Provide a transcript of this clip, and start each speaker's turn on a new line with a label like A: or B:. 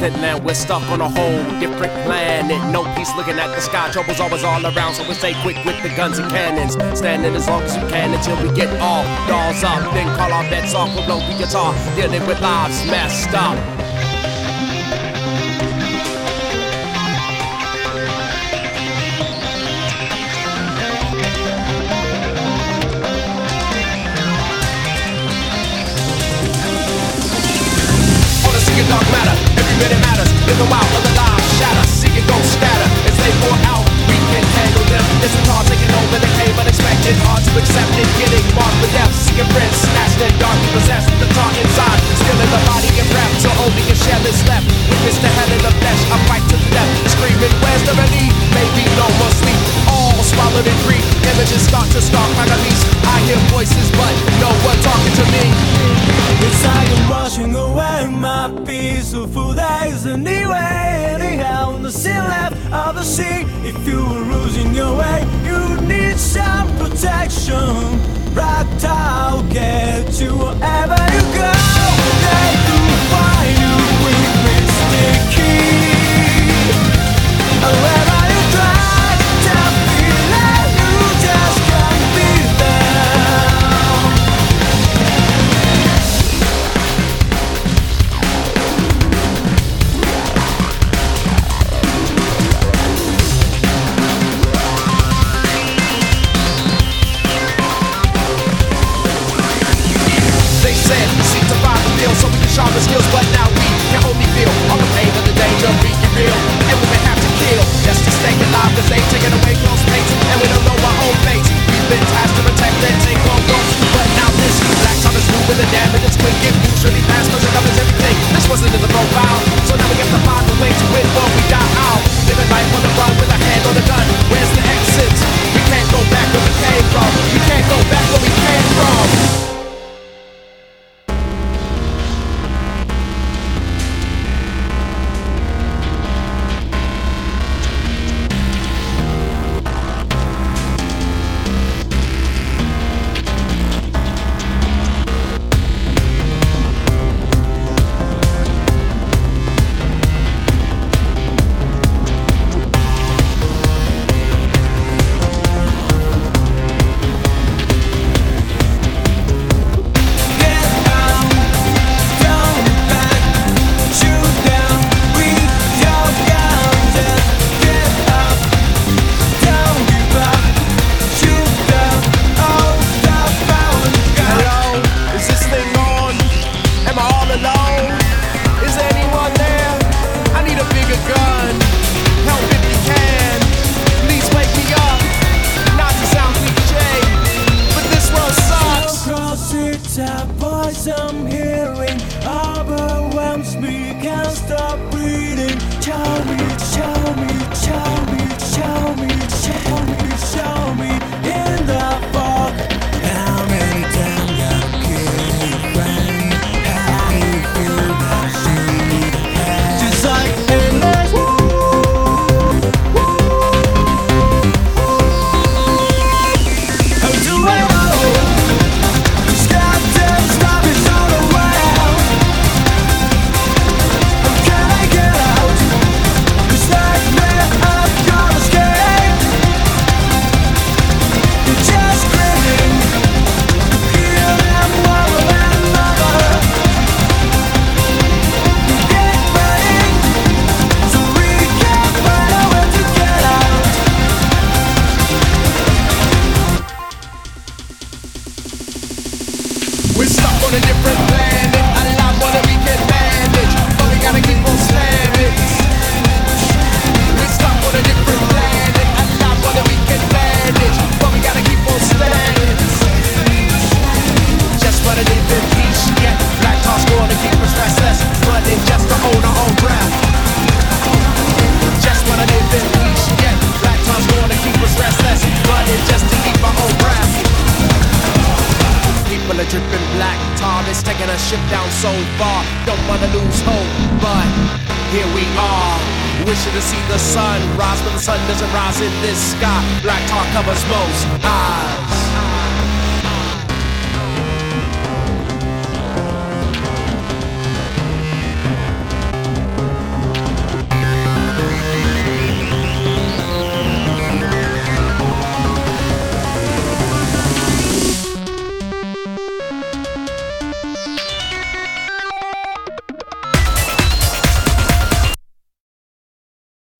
A: distant land. We're stuck on a whole different planet. No peace looking at the sky. Trouble's always all around, so we stay quick with the guns and cannons. Standing as long as you can until we get all dolls up. Then call our bets off with low guitar, dealing with lives messed up. Dark matter, every minute matters. Living wild, other lives shatter. See it go scatter as they pour out. We can handle them. This is hard taking over the cave, unexpected, hard to accept it. Getting marked with death, seeing friends snatched and darkly possessed. The tar inside, still in the body and breath. So only a shell is left. Witness the hell in the flesh, a fight to the death. Screaming, where's the relief? Maybe no more sleep. All swallowed in grief. Images start to stalk my release. I hear voices, but no one talking to me.
B: It's like I'm washing away my peaceful days anyway. Anyhow, nothing left of the sea. If you were losing your way, you need some protection. Right, I'll get you wherever you go. They will find you with sticky. Wherever you try to feel it, you just can't be there.
A: So we can sharpen skills, but now we can only feel all the pain and the danger of being real. And we may have to kill just to stay alive, cause they've taken away close mates, and we don't know our own fates. We've been tasked to protect and take on ghosts, but now this black time is moving, the damage is quick. It moves really fast cause it covers everything. This wasn't in the profile, so now we have to find a way to win or we die out. Living life on the run with a hand on the gun. Where's the exit? We can't go back where we came from. We can't go back where we came from.
B: I'm hearing overwhelms me, can't stop breathing. Show me, show me, show me, show me, show me, show me in the fog. How many times I keep running? How do you feel that shit? Just like endless. How do I know?
A: We're stuck on a different planet, a lot more than we can manage, but we gotta keep on slamming. We're stuck on a different planet, a lot more than we can manage, but we gotta keep on slamming. Just wanna live in peace, yeah. Black talk's gonna keep us restless, running just to own our own breath. Just wanna live in peace, yeah. Black talk's gonna keep us restless, running just to keep our own breath. People are dripping black tar, it's taking a ship down so far. Don't wanna lose hope, but here we are. Wishing to see the sun rise, but the sun doesn't rise in this sky. Black tar covers most eyes.